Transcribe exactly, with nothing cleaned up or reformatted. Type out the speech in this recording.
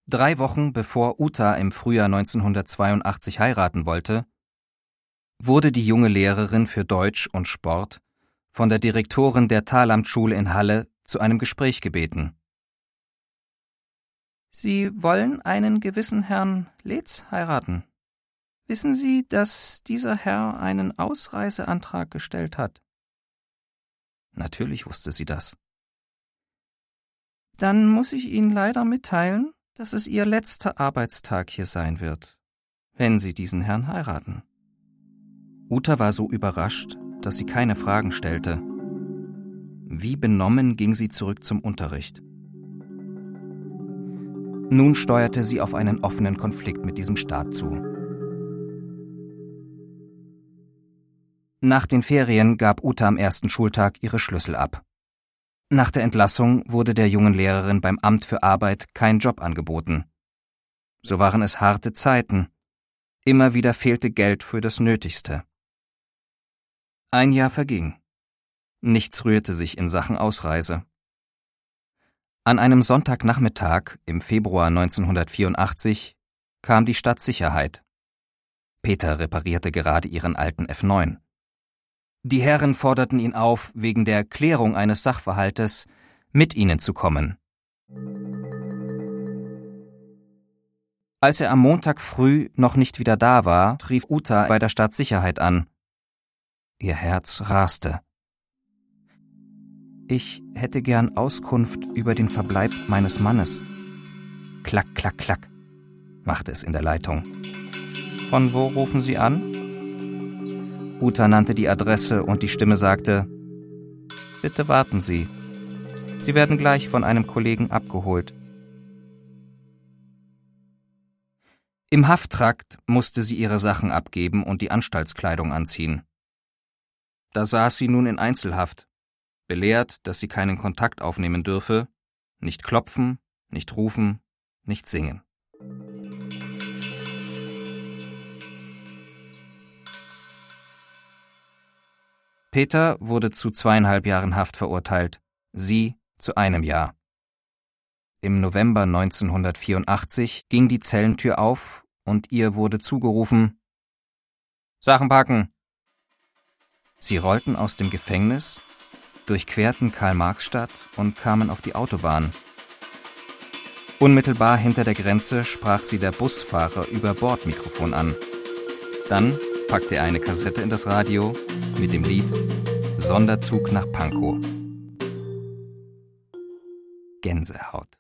Drei Wochen bevor Uta im Frühjahr neunzehnhundertzweiundachtzig heiraten wollte, wurde die junge Lehrerin für Deutsch und Sport von der Direktorin der Thalamtschule in Halle zu einem Gespräch gebeten. »Sie wollen einen gewissen Herrn Letz heiraten. Wissen Sie, dass dieser Herr einen Ausreiseantrag gestellt hat?« Natürlich wusste sie das. »Dann muss ich Ihnen leider mitteilen, dass es Ihr letzter Arbeitstag hier sein wird, wenn Sie diesen Herrn heiraten.« Uta war so überrascht, dass sie keine Fragen stellte. Wie benommen ging sie zurück zum Unterricht. Nun steuerte sie auf einen offenen Konflikt mit diesem Staat zu. Nach den Ferien gab Uta am ersten Schultag ihre Schlüssel ab. Nach der Entlassung wurde der jungen Lehrerin beim Amt für Arbeit kein Job angeboten. So waren es harte Zeiten. Immer wieder fehlte Geld für das Nötigste. Ein Jahr verging. Nichts rührte sich in Sachen Ausreise. An einem Sonntagnachmittag im Februar neunzehnhundertvierundachtzig kam die Stadtsicherheit. Peter reparierte gerade ihren alten F neun. Die Herren forderten ihn auf, wegen der Klärung eines Sachverhaltes mit ihnen zu kommen. Als er am Montag früh noch nicht wieder da war, rief Uta bei der Stadtsicherheit an. Ihr Herz raste. »Ich hätte gern Auskunft über den Verbleib meines Mannes.« Klack, klack, klack, machte es in der Leitung. »Von wo rufen Sie an?« Uta nannte die Adresse und die Stimme sagte, »Bitte warten Sie. Sie werden gleich von einem Kollegen abgeholt.« Im Hafttrakt musste sie ihre Sachen abgeben und die Anstaltskleidung anziehen. Da saß sie nun in Einzelhaft, belehrt, dass sie keinen Kontakt aufnehmen dürfe, nicht klopfen, nicht rufen, nicht singen. Peter wurde zu zweieinhalb Jahren Haft verurteilt, sie zu einem Jahr. Im November neunzehnhundertvierundachtzig ging die Zellentür auf und ihr wurde zugerufen: »Sachen packen!« Sie rollten aus dem Gefängnis, durchquerten Karl-Marx-Stadt und kamen auf die Autobahn. Unmittelbar hinter der Grenze sprach sie der Busfahrer über Bordmikrofon an. Dann packte er eine Kassette in das Radio mit dem Lied »Sonderzug nach Pankow«. Gänsehaut.